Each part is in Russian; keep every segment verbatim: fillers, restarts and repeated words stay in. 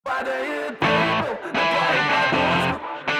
Падает пепел на твою подушку.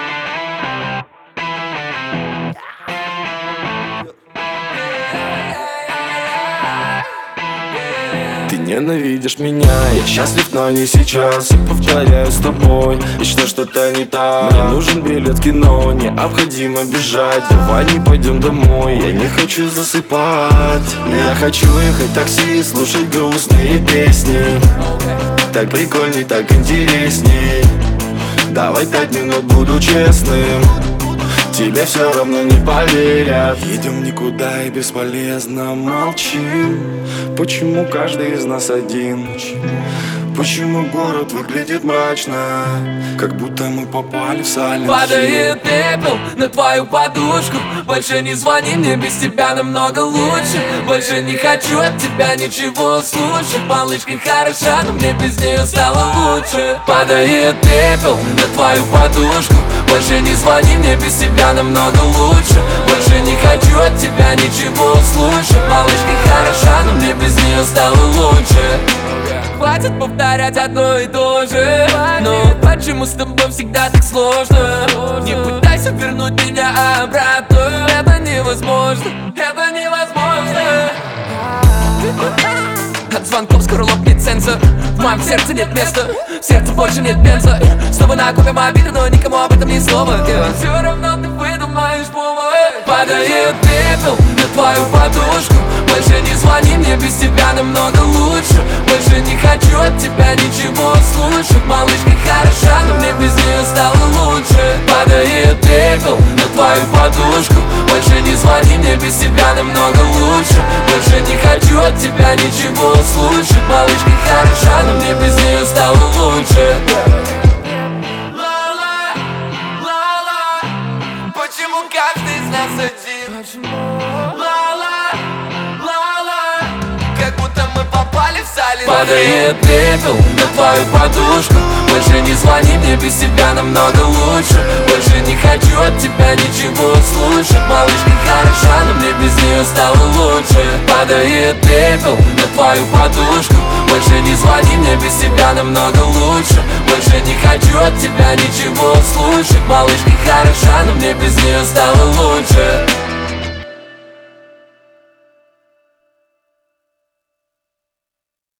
Ты ненавидишь меня, я счастлив, но не сейчас. И повторяю с тобой, и что что-то не так. Мне нужен билет в кино, необходимо бежать. Давай не пойдем домой, я не хочу засыпать. Я хочу ехать в такси, слушать грустные песни. Так прикольней, так интересней. Давай пять минут, буду честным. Тебе все равно не поверят. Едем никуда и бесполезно молчим. Почему каждый из нас один? Почему город выглядит мрачно, как будто мы попали в Silent Hill? Падает пепел на твою подушку. Больше не звони мне, без тебя намного лучше. Больше не хочу от тебя ничего слушать. Малышка хороша, но мне без нее стало лучше. Падает пепел на твою подушку. Больше не звони мне, без тебя намного лучше. Больше не хочу от тебя ничего слушать. Малышка хороша, но мне без нее стало лучше. Хватит повторять одно и то же. Но почему с тобой всегда так сложно? Не пытайся вернуть меня обратно. Это невозможно, это невозможно. От звонков скоро лопнет сенсор. В моем сердце нет места, в сердце больше нет бенза. Снова накопим обиды, но никому об этом ни слова. Все равно ты выдумаешь повод. Падает пепел на твою подушку. Больше не звони мне, без тебя намного лучше. Больше не хочу от тебя ничего слушать. Малышка хороша, но мне без нее стало лучше. Падает пепел на твою подушку. Больше не звони мне, без тебя намного лучше. Больше не хочу от тебя ничего слушать. Малышка хороша, но мне без нее стало лучше. Ла-ла, ла-ла. Почему каждый из нас один? Ла-ла, ла-ла. Как будто мы попали в Silent Hill. Падает пепел на твою подушку. Больше не звони мне, без тебя намного лучше. Больше не хочу от тебя ничего слушать. Малышка хороша, но мне без нее стало лучше. Падает пепел на твою подушку. Больше не звони мне, без тебя намного лучше. Больше не хочу от тебя ничего слушать. Малышка хороша, но мне без нее стало лучше.